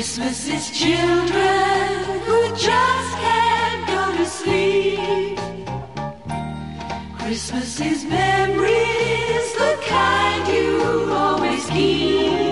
Christmas is children who just can't go to sleep. Christmas is memories, the kind you always keep.